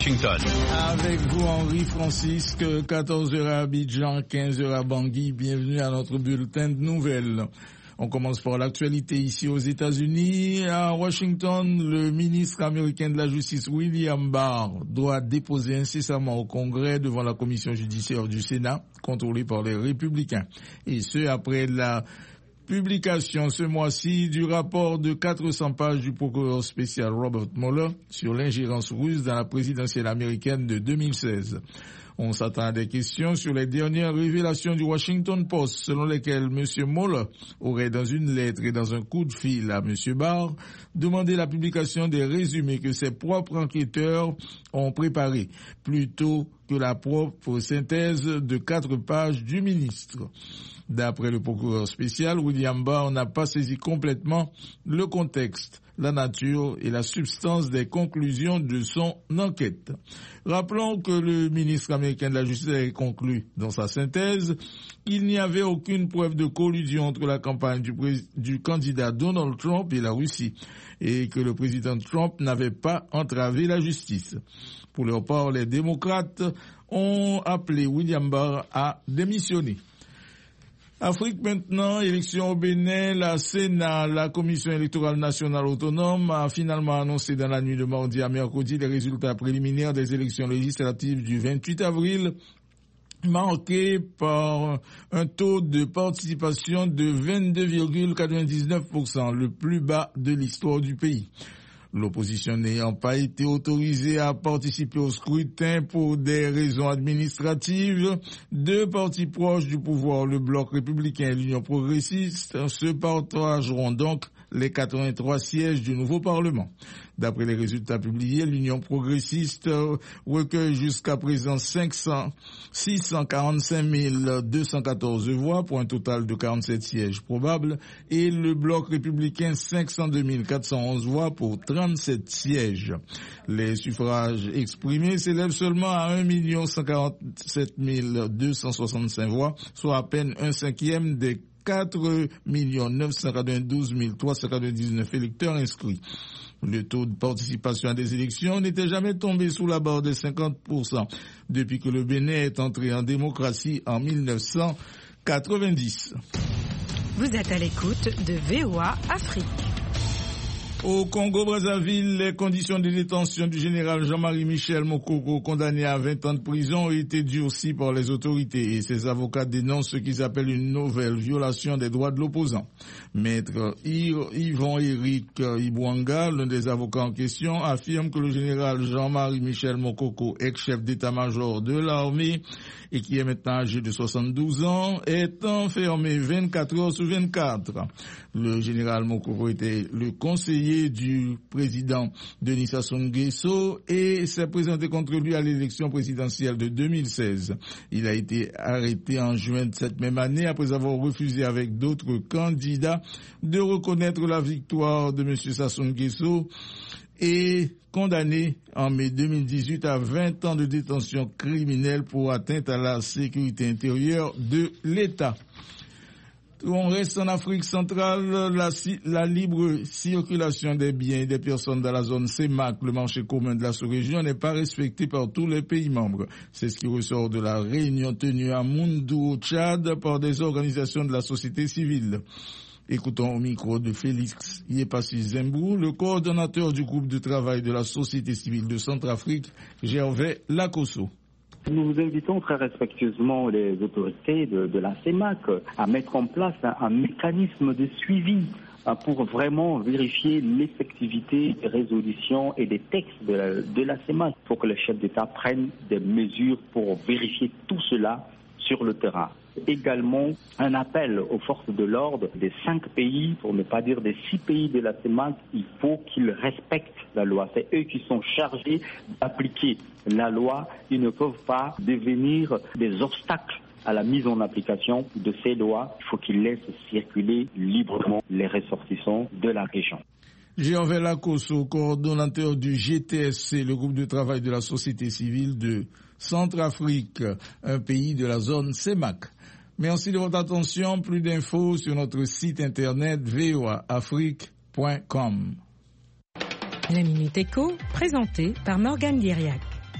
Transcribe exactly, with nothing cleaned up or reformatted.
Washington. Avec vous, Henri Francisque, quatorze heures à Abidjan, quinze heures à Bangui. Bienvenue à notre bulletin de nouvelles. On commence par l'actualité ici aux États-Unis. À Washington, le ministre américain de la Justice, William Barr, doit déposer incessamment au Congrès devant la commission judiciaire du Sénat, contrôlée par les Républicains. Et ce, après la publication ce mois-ci du rapport de quatre cents pages du procureur spécial Robert Mueller sur l'ingérence russe dans la présidentielle américaine de deux mille seize. On s'attend à des questions sur les dernières révélations du Washington Post, selon lesquelles M. Mueller aurait, dans une lettre et dans un coup de fil à M. Barr, demandé la publication des résumés que ses propres enquêteurs ont préparés, plutôt que la propre synthèse de quatre pages du ministre. D'après le procureur spécial, William Barr n'a pas saisi complètement le contexte, la nature et la substance des conclusions de son enquête. Rappelons que le ministre américain de la Justice a conclu dans sa synthèse qu'il n'y avait aucune preuve de collusion entre la campagne du, pré- du candidat Donald Trump et la Russie et que le président Trump n'avait pas entravé la justice. Pour leur part, les démocrates ont appelé William Barr à démissionner. Afrique maintenant, élection au Bénin, la Sénat, la Commission électorale nationale autonome, a finalement annoncé dans la nuit de mardi à mercredi les résultats préliminaires des élections législatives du vingt-huit avril, marqués par un taux de participation de vingt-deux virgule quatre-vingt-dix-neuf pour cent, le plus bas de l'histoire du pays. L'opposition n'ayant pas été autorisée à participer au scrutin pour des raisons administratives, deux partis proches du pouvoir, le Bloc républicain et l'Union progressiste, se partageront donc les quatre-vingt-trois sièges du nouveau Parlement. D'après les résultats publiés, l'Union progressiste recueille jusqu'à présent cinq cents, six cent quarante-cinq mille deux cent quatorze voix pour un total de quarante-sept sièges probables et le Bloc républicain cinq cent deux mille quatre cent onze voix pour trente-sept sièges. Les suffrages exprimés s'élèvent seulement à un million cent quarante-sept mille deux cent soixante-cinq voix, soit à peine un cinquième des quatre millions neuf cent quatre-vingt-douze mille trois cent quatre-vingt-dix-neuf électeurs inscrits. Le taux de participation à des élections n'était jamais tombé sous la barre des cinquante pour cent depuis que le Bénin est entré en démocratie en mille neuf cent quatre-vingt-dix. Vous êtes à l'écoute de V O A Afrique. Au Congo-Brazzaville, les conditions de détention du général Jean-Marie Michel Mokoko, condamné à vingt ans de prison, ont été durcies par les autorités et ses avocats dénoncent ce qu'ils appellent une nouvelle violation des droits de l'opposant. Maître Yvon-Éric Ibouanga, l'un des avocats en question, affirme que le général Jean-Marie Michel Mokoko, ex-chef d'état-major de l'armée et qui est maintenant âgé de soixante-douze ans, est enfermé vingt-quatre heures sur vingt-quatre. Le général Mokoko était le conseiller du président Denis Sassou Nguesso et s'est présenté contre lui à l'élection présidentielle de deux mille seize. Il a été arrêté en juin de cette même année après avoir refusé avec d'autres candidats de reconnaître la victoire de M. Sassou Nguesso et condamné en mai deux mille dix-huit à vingt ans de détention criminelle pour atteinte à la sécurité intérieure de l'État. On reste en Afrique centrale, la, la libre circulation des biens et des personnes dans la zone C E M A C, le marché commun de la sous-région, n'est pas respectée par tous les pays membres. C'est ce qui ressort de la réunion tenue à Moundou, au Tchad, par des organisations de la société civile. Écoutons au micro de Félix Yepassi Zembou, le coordonnateur du groupe de travail de la société civile de Centrafrique, Gervais Lakosso. Nous invitons très respectueusement les autorités de, de la C E M A C à mettre en place un, un mécanisme de suivi pour vraiment vérifier l'effectivité des résolutions et des textes de la, de la C E M A C. Il faut que les chefs d'État prennent des mesures pour vérifier tout cela sur le terrain. Également un appel aux forces de l'ordre des cinq pays, pour ne pas dire des six pays de la C E M A C, il faut qu'ils respectent la loi. C'est eux qui sont chargés d'appliquer la loi. Ils ne peuvent pas devenir des obstacles à la mise en application de ces lois. Il faut qu'ils laissent circuler librement les ressortissants de la région. Gervais Lakosso, coordonnateur du G T S C, le groupe de travail de la société civile de Centrafrique, un pays de la zone C E M A C. Merci de votre attention. Plus d'infos sur notre site internet v o a afrique point com. La Minute Éco, présentée par Morgane Guériac.